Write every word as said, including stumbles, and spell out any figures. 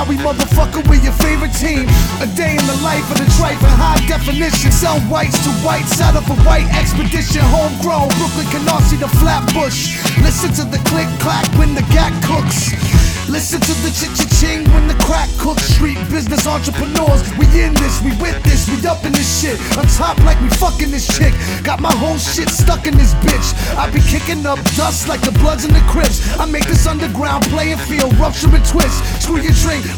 Howie motherfucker, we're your favorite team. A day in the life of the trife in high definition. Sell whites to whites out of a white expedition. Homegrown, Brooklyn Canarsie the Flatbush. Listen to the click clack when the gat cooks. Listen to the ch-ch-ching when the crack cooks. Street business entrepreneurs, we in this, we with this, we up in this shit. On top like we fucking this chick. Got my whole shit stuck in this bitch. I be kicking up dust like the Bloods and the Crips. I make this underground playing field rupture and twist. Screw your drink.